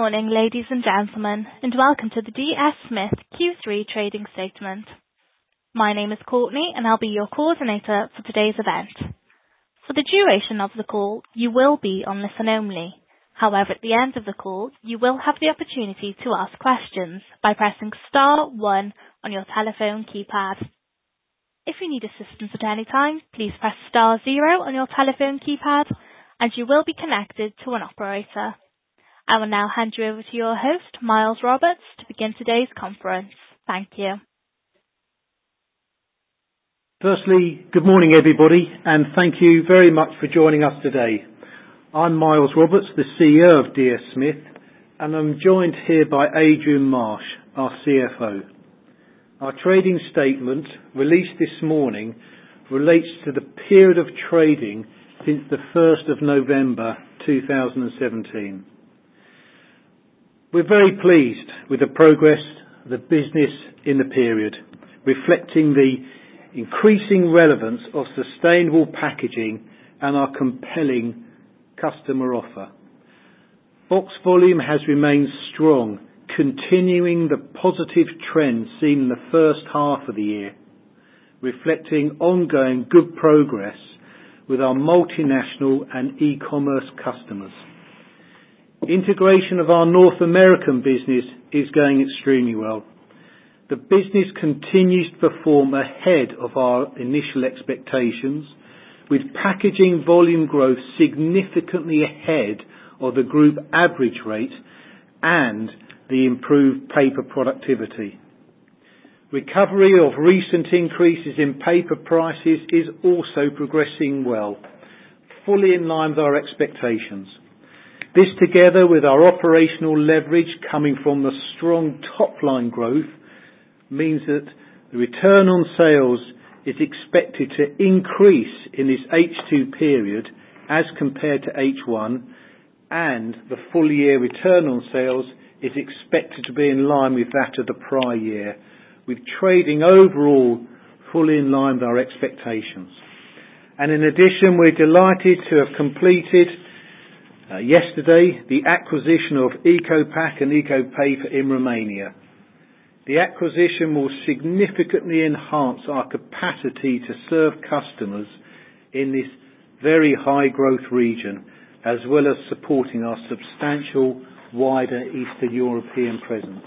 morning, ladies and gentlemen, and welcome to the DS Smith Q3 trading statement. My name is Courtney, and I'll be your coordinator for today's event. For the duration of the call, you will be on listen only. However, at the end of the call, you will have the opportunity to ask questions by pressing star 1 on your telephone keypad. If you need assistance at any time, please press star 0 on your telephone keypad, and you will be connected to an operator. I will now hand you over to your host, Miles Roberts, to begin today's conference. Thank you. Firstly, good morning everybody, and thank you very much for joining us today. I'm Miles Roberts, the CEO of DS Smith, and I'm joined here by Adrian Marsh, our CFO. Our trading statement, released this morning, relates to the period of trading since the 1st of November 2017. We're very pleased with the progress of the business in the period, reflecting the increasing relevance of sustainable packaging and our compelling customer offer. Box volume has remained strong, continuing the positive trend seen in the first half of the year, reflecting ongoing good progress with our multinational and e-commerce customers. Integration of our North American business is going extremely well. The business continues to perform ahead of our initial expectations, with packaging volume growth significantly ahead of the group average rate and the improved paper productivity. Recovery of recent increases in paper prices is also progressing well, fully in line with our expectations. This, together with our operational leverage coming from the strong top-line growth, means that the return on sales is expected to increase in this H2 period as compared to H1, and the full-year return on sales is expected to be in line with that of the prior year, with trading overall fully in line with our expectations. And in addition, we're delighted to have completed yesterday the acquisition of EcoPack and EcoPaper in Romania. The acquisition will significantly enhance our capacity to serve customers in this very high growth region, as well as supporting our substantial wider Eastern European presence.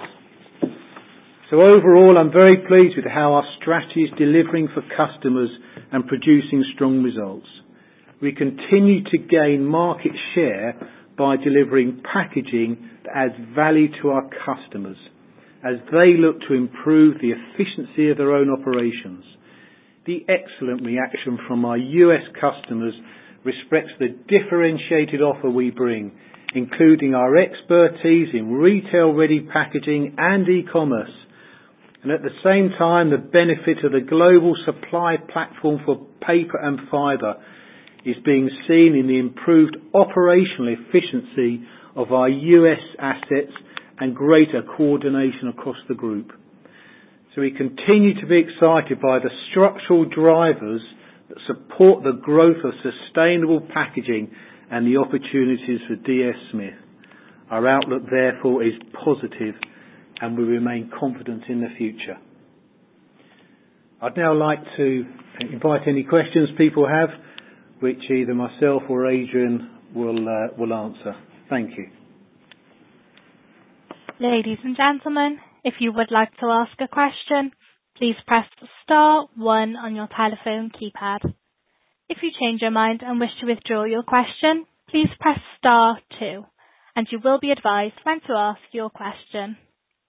So overall, I'm very pleased with how our strategy is delivering for customers and producing strong results. We continue to gain market share by delivering packaging that adds value to our customers as they look to improve the efficiency of their own operations. The excellent reaction from our US customers respects the differentiated offer we bring, including our expertise in retail-ready packaging and e-commerce, and at the same time the benefit of the global supply platform for paper and fibre is being seen in the improved operational efficiency of our US assets and greater coordination across the group. So we continue to be excited by the structural drivers that support the growth of sustainable packaging and the opportunities for DS Smith. Our outlook, therefore, is positive, and we remain confident in the future. I'd now like to invite any questions people have, which either myself or Adrian will answer. Thank you. Ladies and gentlemen, if you would like to ask a question, please press star 1 on your telephone keypad. If you change your mind and wish to withdraw your question, please press star 2, and you will be advised when to ask your question.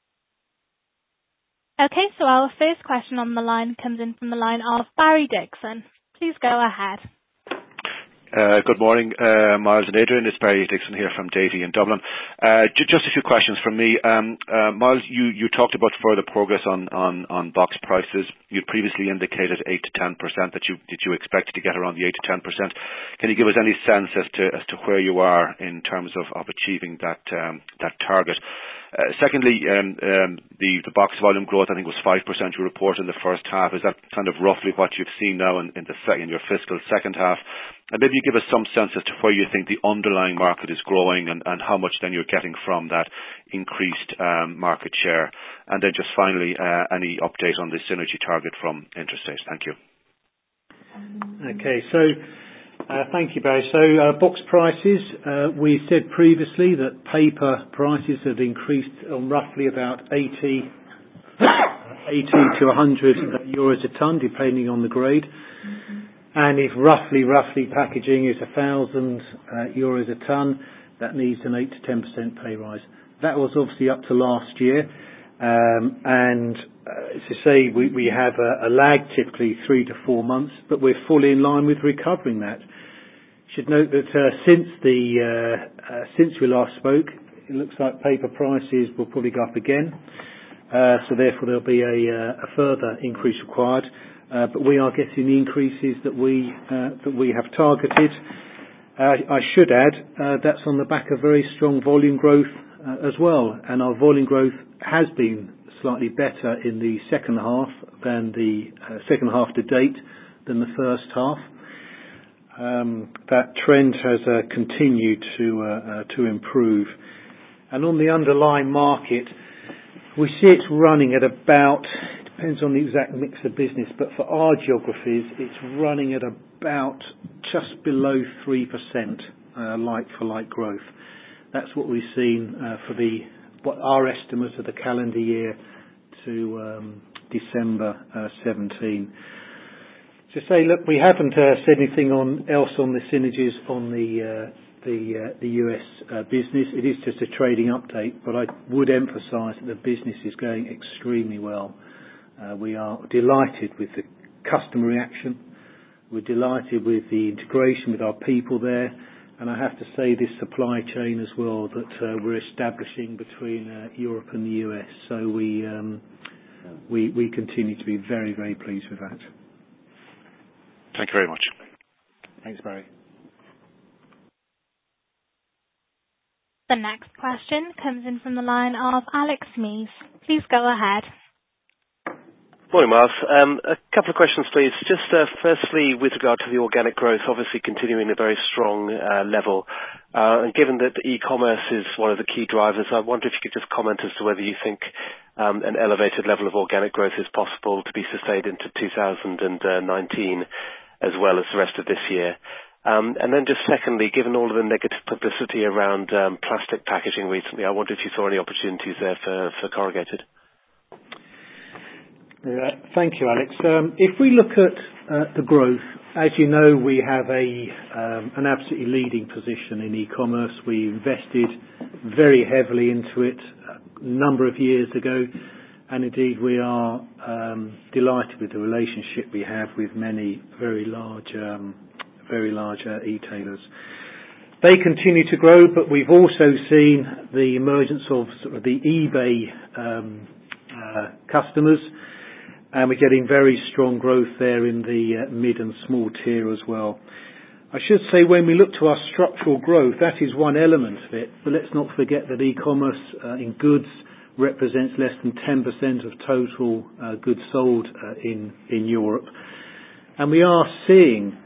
Okay, so our first question on the line comes in from the line of Barry Dixon. Please go ahead. Good morning, Miles and Adrian. It's Barry Dixon here from Davy in Dublin. Just a few questions from me. Miles, you talked about further progress on box prices. You'd previously indicated 8 to 10% that you expected to get around the 8 to 10%. Can you give us any sense as to where you are in terms of achieving that target? Secondly, the box volume growth, I think, was 5% you report in the first half. Is that kind of roughly what you've seen now in your fiscal second half? And maybe you give us some sense as to where you think the underlying market is growing and how much then you're getting from that increased market share. And then just finally, any update on the synergy target from Interstate? Thank you. Okay, so thank you, Barry. So box prices, we said previously that paper prices had increased on roughly about 80 to 100 euros a tonne, depending on the grade. And if roughly packaging is 1,000 euros a tonne, that needs an 8 to 10% pay rise. That was obviously up to last year. And as I say, we have a lag, typically 3 to 4 months, but we're fully in line with recovering that. Should note that since we last spoke, it looks like paper prices will probably go up again. So therefore there'll be a further increase required. But we are getting the increases that we have targeted. I should add that's on the back of very strong volume growth as well, and our volume growth has been slightly better in the second half than the second half to date than the first half. That trend has continued to improve, and on the underlying market, we see it's running at about, depends on the exact mix of business, but for our geographies, it's running at about just below 3% like-for-like growth. That's what we've seen for what our estimates of the calendar year to December 17. To say, look, we haven't said anything else on the synergies on the US business. It is just a trading update, but I would emphasise that the business is going extremely well. We are delighted with the customer reaction. We're delighted with the integration with our people there. And I have to say this supply chain as well that we're establishing between Europe and the US. So we continue to be very, very pleased with that. Thank you very much. Thanks, Barry. The next question comes in from the line of Alex Mees. Please go ahead. Morning, Miles. A couple of questions, please. Just firstly, with regard to the organic growth, obviously continuing a very strong level. And given that e-commerce is one of the key drivers, I wonder if you could just comment as to whether you think an elevated level of organic growth is possible to be sustained into 2019 as well as the rest of this year. And then just secondly, given all of the negative publicity around plastic packaging recently, I wonder if you saw any opportunities there for corrugated. Thank you, Alex. If we look at the growth, as you know, we have an absolutely leading position in e-commerce. We invested very heavily into it a number of years ago, and indeed we are delighted with the relationship we have with many very large e-tailers. They continue to grow, but we've also seen the emergence of sort of the eBay customers. And we're getting very strong growth there in the mid and small tier as well. I should say when we look to our structural growth, that is one element of it. But let's not forget that e-commerce in goods represents less than 10% of total goods sold in Europe. And we are seeing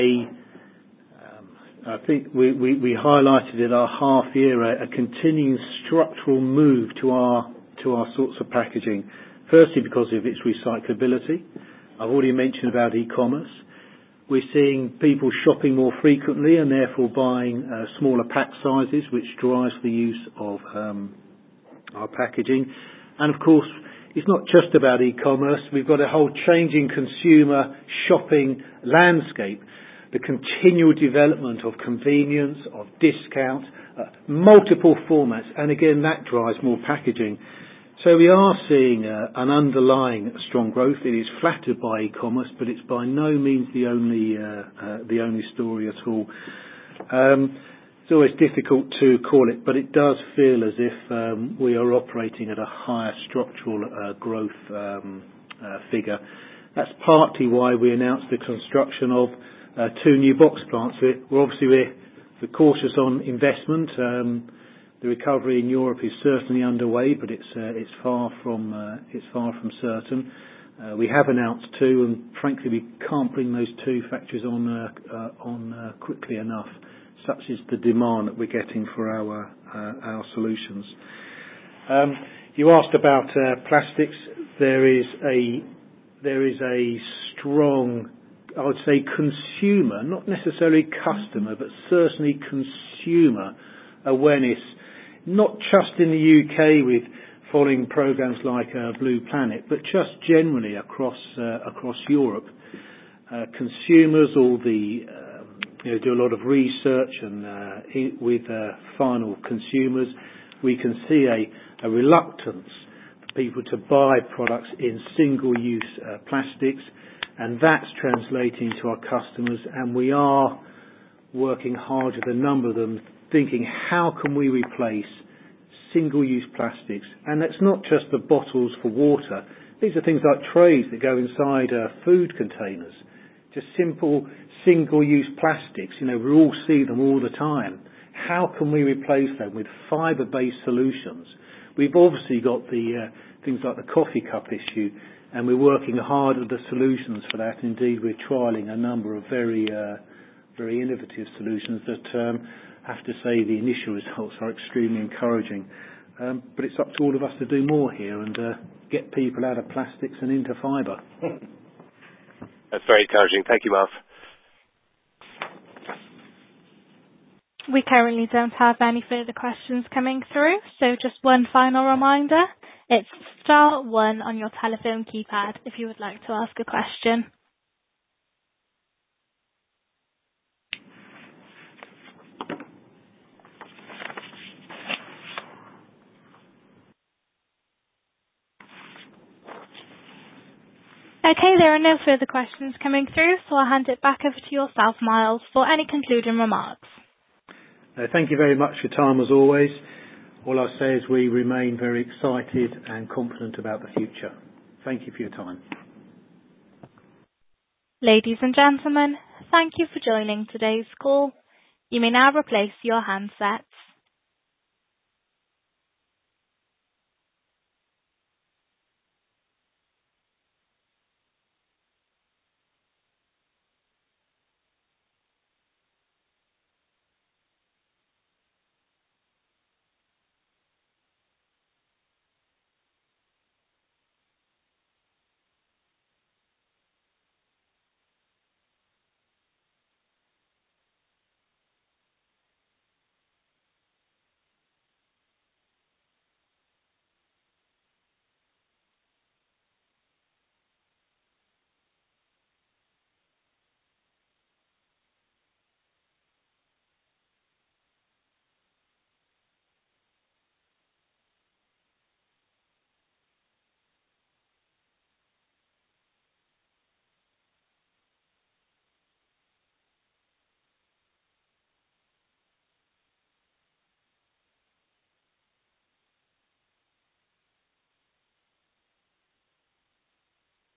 I think we highlighted at our half year a continuing structural move to our sorts of packaging. Firstly, because of its recyclability. I've already mentioned about e-commerce. We're seeing people shopping more frequently and therefore buying smaller pack sizes, which drives the use of our packaging. And of course, it's not just about e-commerce. We've got a whole changing consumer shopping landscape. The continual development of convenience, of discount, multiple formats. And again, that drives more packaging. So we are seeing an underlying strong growth. It is flattered by e-commerce, but it's by no means the only story at all. It's always difficult to call it, but it does feel as if we are operating at a higher structural growth figure. That's partly why we announced the construction of 2 new box plants. We're cautious on investment. The recovery in Europe is certainly underway, but it's far from certain. We have announced 2, and frankly, we can't bring those 2 factories on quickly enough. Such is the demand that we're getting for our solutions. You asked about plastics. There is a strong, I would say, consumer, not necessarily customer, but certainly consumer awareness, not just in the UK with following programs like Blue Planet, but just generally across Europe. Consumers, do a lot of research, and with final consumers, we can see a reluctance for people to buy products in single-use plastics, and that's translating to our customers. And we are working hard with a number of them, thinking how can we replace single-use plastics. And that's not just the bottles for water. These are things like trays that go inside food containers. Just simple single-use plastics. We all see them all the time. How can we replace them with fibre-based solutions? We've obviously got the things like the coffee cup issue, and we're working hard at the solutions for that. Indeed, we're trialling a number of very innovative solutions that I have to say the initial results are extremely encouraging. But it's up to all of us to do more here and get people out of plastics and into fibre. That's very encouraging. Thank you, Marv. We currently don't have any further questions coming through, so just one final reminder. It's star 1 on your telephone keypad if you would like to ask a question. Okay, there are no further questions coming through, so I'll hand it back over to yourself, Miles, for any concluding remarks. Thank you very much for your time, as always. All I'll say is we remain very excited and confident about the future. Thank you for your time. Ladies and gentlemen, thank you for joining today's call. You may now replace your handsets.